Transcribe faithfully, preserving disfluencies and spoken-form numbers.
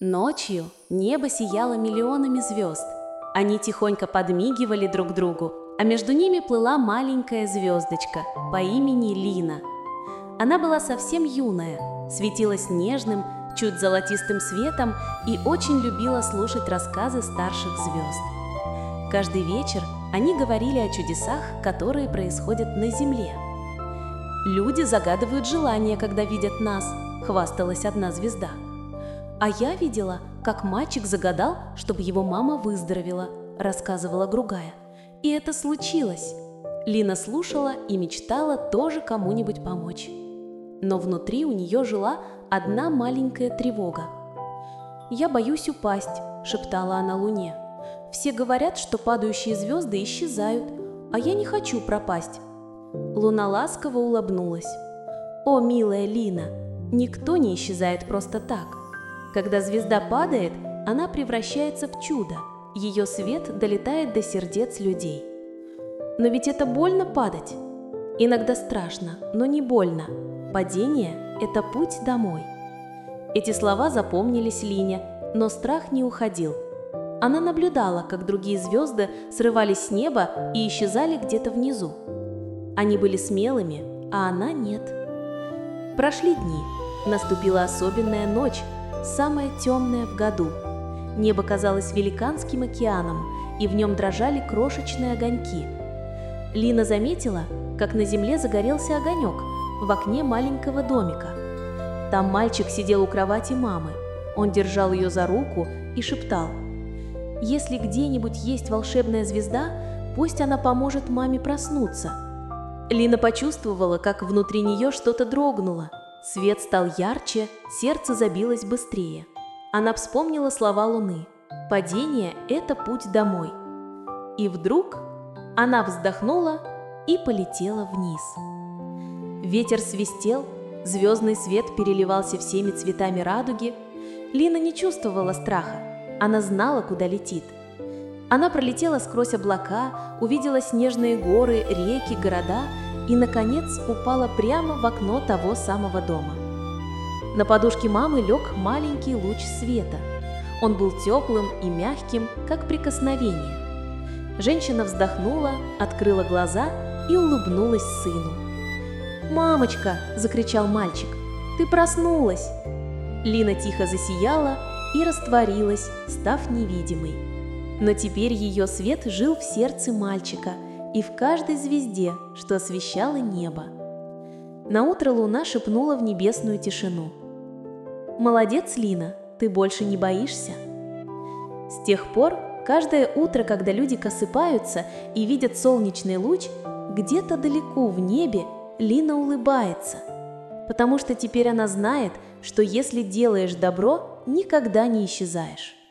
Ночью небо сияло миллионами звезд. Они тихонько подмигивали друг другу, а между ними плыла маленькая звездочка по имени Лина. Она была совсем юная, светилась нежным, чуть золотистым светом и очень любила слушать рассказы старших звезд. Каждый вечер они говорили о чудесах, которые происходят на Земле. «Люди загадывают желания, когда видят нас», — хвасталась одна звезда. «А я видела, как мальчик загадал, чтобы его мама выздоровела», — рассказывала другая. «И это случилось». Лина слушала и мечтала тоже кому-нибудь помочь. Но внутри у нее жила одна маленькая тревога. «Я боюсь упасть», — шептала она Луне. «Все говорят, что падающие звезды исчезают, а я не хочу пропасть». Луна ласково улыбнулась. «О, милая Лина, никто не исчезает просто так. Когда звезда падает, она превращается в чудо, ее свет долетает до сердец людей. Но ведь это больно падать. Иногда страшно, но не больно. Падение – это путь домой». Эти слова запомнились Лине, но страх не уходил. Она наблюдала, как другие звезды срывались с неба и исчезали где-то внизу. Они были смелыми, а она нет. Прошли дни. Наступила особенная ночь, самая темная в году. Небо казалось великанским океаном, и в нем дрожали крошечные огоньки. Лина заметила, как на земле загорелся огонек в окне маленького домика. Там мальчик сидел у кровати мамы. Он держал ее за руку и шептал: «Если где-нибудь есть волшебная звезда, пусть она поможет маме проснуться». Лина почувствовала, как внутри нее что-то дрогнуло. Свет стал ярче, сердце забилось быстрее. Она вспомнила слова Луны: «Падение – это путь домой». И вдруг она вздохнула и полетела вниз. Ветер свистел, звездный свет переливался всеми цветами радуги. Лина не чувствовала страха, она знала, куда летит. Она пролетела сквозь облака, увидела снежные горы, реки, города и, наконец, упала прямо в окно того самого дома. На подушке мамы лег маленький луч света. Он был теплым и мягким, как прикосновение. Женщина вздохнула, открыла глаза и улыбнулась сыну. «Мамочка!» – закричал мальчик. «Ты проснулась!» Лина тихо засияла и растворилась, став невидимой. Но теперь ее свет жил в сердце мальчика и в каждой звезде, что освещало небо. Наутро луна шепнула в небесную тишину: «Молодец, Лина, ты больше не боишься». С тех пор, каждое утро, когда люди просыпаются и видят солнечный луч, где-то далеко в небе Лина улыбается, потому что теперь она знает, что если делаешь добро, никогда не исчезаешь.